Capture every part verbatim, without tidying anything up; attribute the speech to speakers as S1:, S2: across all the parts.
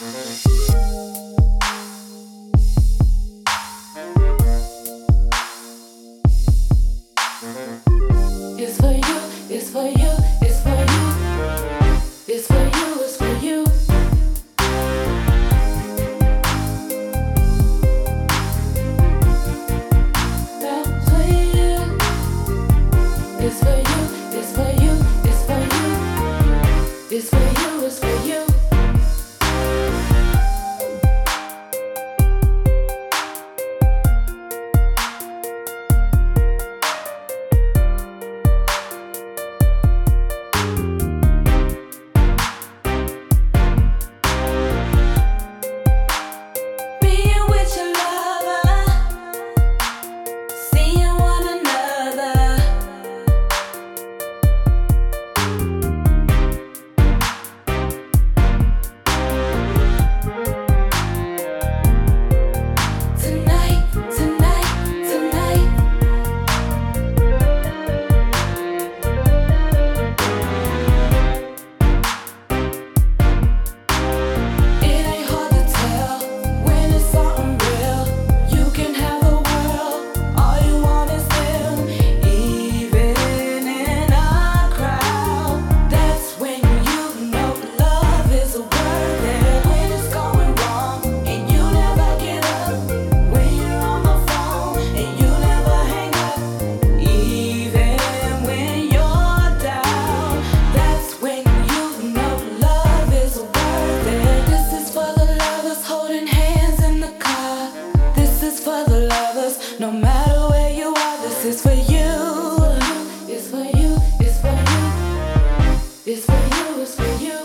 S1: It's for you, it's for you, it's for you. It's for you, it's for you. That's for you. It's for you, it's for you, it's for you. It's for you, it's for you. No matter where you are, this is for you. It's for you, it's for you. It's for you, it's for you.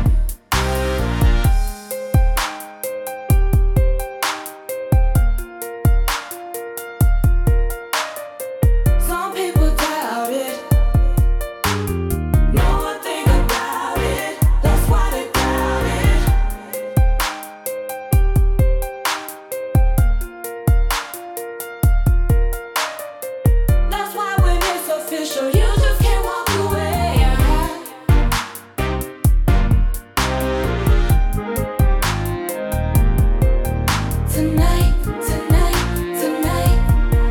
S1: Some people doubt it. Know one thing about it. That's why they doubt it. That's why when it's official, you just can't walk away. Tonight, tonight, tonight.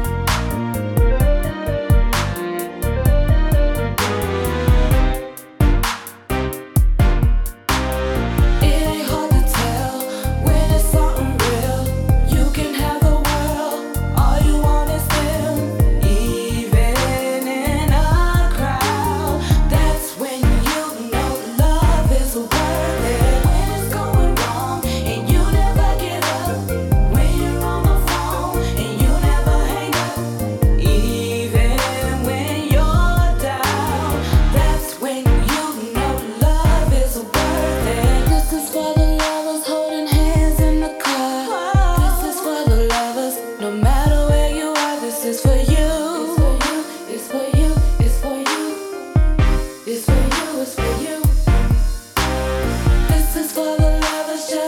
S1: It ain't hard to tell when it's something real. You can have the world, all you want is them. Even in a crowd, that's when you know love is worth it. When it's going wrong and you never give up. When you're on the phone and you never hang up. Even when you're down, that's when you know love is worth it. This is for the lovers holding hands in the car. This is for the lovers, no matter where you are. This is for you. It's for you, it's for you, it's for you. It's for you, it's for you. This is for the lovers just